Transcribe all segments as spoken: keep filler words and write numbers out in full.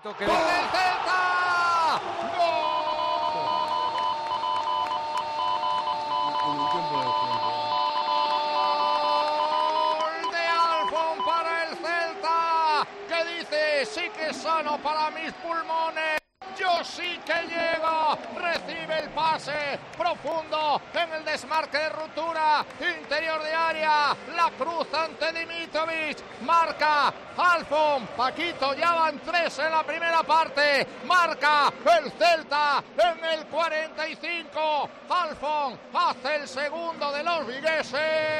¡Gol del Celta! ¡Gol de Alfon para el Celta! Que dice, sí que es sano para mis pulmones. Yo sí que llego, recibe el pase profundo en el desmarque de ruptura, interior de área, la cruz ante Dimitrovic, marca Alfon, Paquito, ya van tres en la primera parte, marca el Celta en el cuarenta y cinco, Alfon hace el segundo de los vigueses,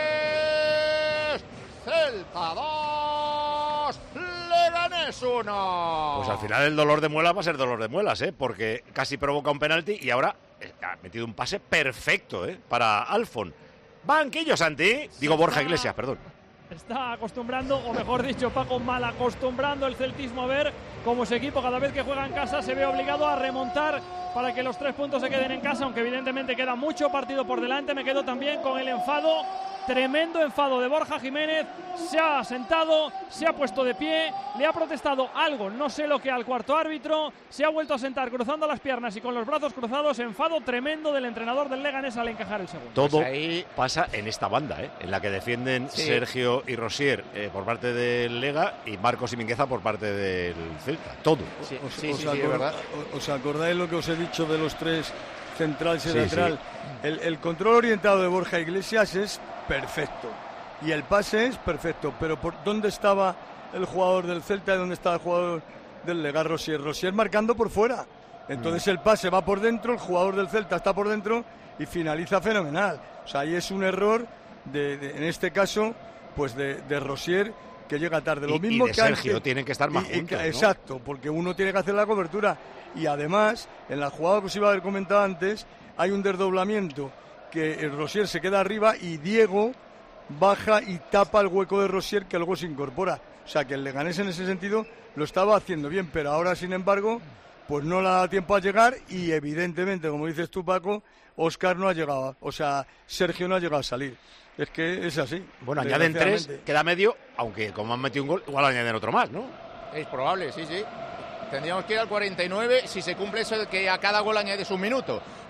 Celta dos, Leganés uno. Pues al final el dolor de muelas va a ser dolor de muelas, ¿eh? Porque casi provoca un penalti y ahora ha metido un pase perfecto, ¿eh? Para Alfon. Banquillo, Santi. Digo Borja Iglesias, perdón. Está acostumbrando, o mejor dicho, Paco, mal acostumbrando el celtismo a ver cómo su equipo cada vez que juega en casa se ve obligado a remontar para que los tres puntos se queden en casa, aunque evidentemente queda mucho partido por delante. Me quedo también con el enfado, tremendo enfado de Borja Jiménez. Se ha sentado, se ha puesto de pie, le ha protestado algo, no sé lo que, al cuarto árbitro, se ha vuelto a sentar cruzando las piernas y con los brazos cruzados. Enfado tremendo del entrenador del Leganés al encajar el segundo. Todo Pues ahí pasa en esta banda, ¿eh? En la que defienden Sí. Sergio y Rosier eh, por parte del Lega y Marcos y Mingueza por parte del Celta. Todo. Sí, Os, sí, os sí, sí, acor- es verdad. ¿Os acordáis lo que os he dicho de los tres centrales y Sí, lateral? El, el control orientado de Borja Iglesias es perfecto y el pase es perfecto, pero ¿por dónde estaba el jugador del Celta y dónde estaba el jugador del Lega? Rosier, Rosier marcando por fuera. Entonces el pase va por dentro, el jugador del Celta está por dentro y finaliza fenomenal. O sea, ahí es un error de, de- en este caso, pues de, de Rosier, que llega tarde. Lo Y- y mismo de que Sergio, antes. tienen que estar más Y- y- juntos, ¿no? Exacto, porque uno tiene que hacer la cobertura. Y además, en la jugada que os iba a haber comentado antes, hay un desdoblamiento que el Rosier se queda arriba y Diego baja y tapa el hueco de Rosier, que luego se incorpora. O sea, que el Leganés en ese sentido lo estaba haciendo bien, pero ahora, sin embargo, pues no le da tiempo a llegar y evidentemente, como dices tú, Paco, Óscar no ha llegado, o sea, Sergio no ha llegado a salir. Es que es así. Bueno, añaden tres, desgraciadamente. queda medio, aunque como han metido un gol, igual añaden otro más, ¿no? Es probable, sí, sí. Tendríamos que ir al cuarenta y nueve si se cumple eso de que a cada gol añades un minuto.